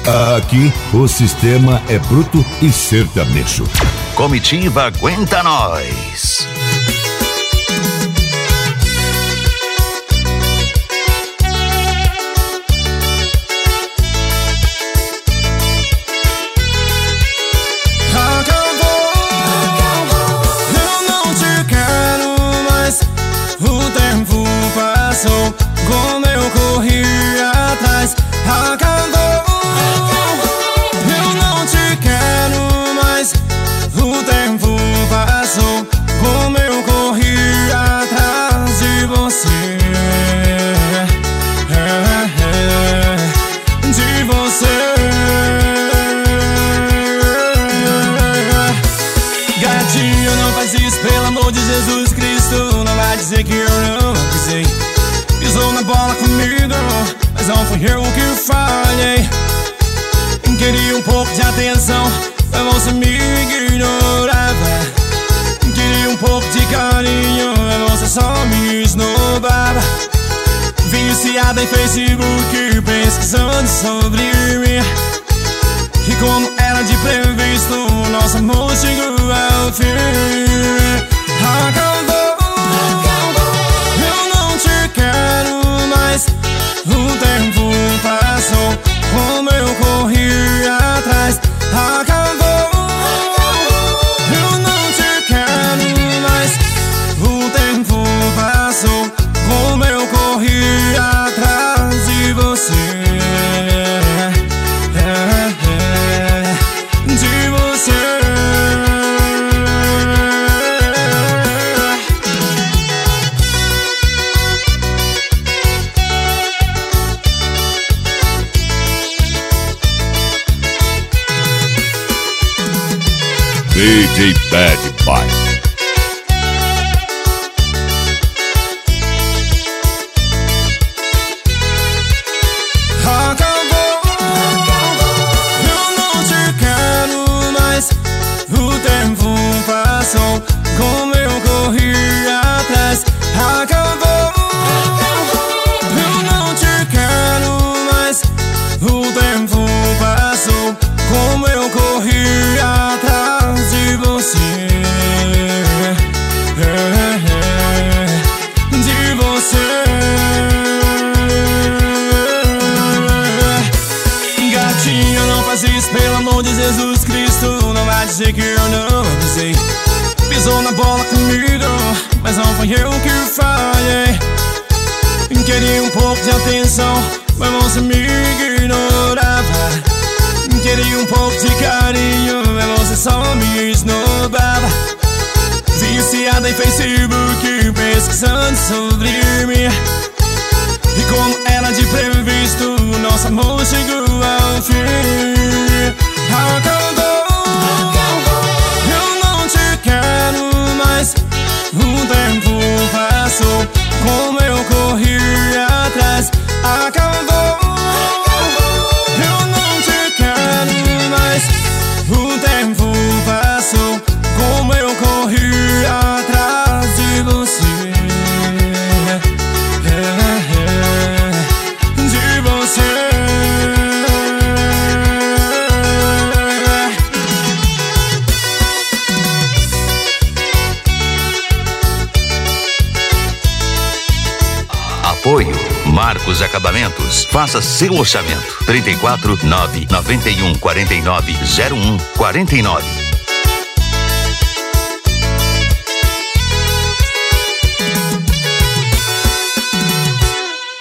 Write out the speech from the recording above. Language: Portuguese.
Aqui o sistema é bruto e sertanejo. Comitiva Aguenta Nós. Como eu corri atrás, acabou. Eu não te quero mais. O tempo passou. Como eu corri atrás de você, de você. Gatinho, não faz isso, pelo amor de Jesus Cristo. Não vai dizer que eu não avisei. Pisou na bola comigo, mas não fui eu que falhei. Queria um pouco de atenção, mas você me ignorava. Queria um pouco de carinho, mas você só me esnobava. Viciada em Facebook, pesquisando sobre mim. E como era de previsto, nosso amor chegou ao fim. Acabou. O tempo passou, como eu corri atrás, acabou. Eu não te quero mais. O tempo passou, como eu corri atrás de você, de você. DJ Bad Boy. Como eu corri atrás, acabou. Eu não te quero mais. O tempo passou, como eu corri atrás de você, de você. Gatinho, não faz isso, pelo amor de Jesus Cristo. Não vai dizer que eu não avisei. Pisou na bola comigo, mas não foi eu que falhei. Queria um pouco de atenção, mas você me ignorava. Queria um pouco de carinho, mas você só me esnobava. Viciada em Facebook, pesquisando sobre mim. E como era de previsto, nosso amor chegou ao fim. Acabou. Quero mais. O tempo passou, como eu corri atrás, acabou. Eu não te quero mais. O tempo passou, como eu corri atrás de você, de você. Apoio Marcos Acabamentos. Faça seu orçamento. 34 991 49 01 49.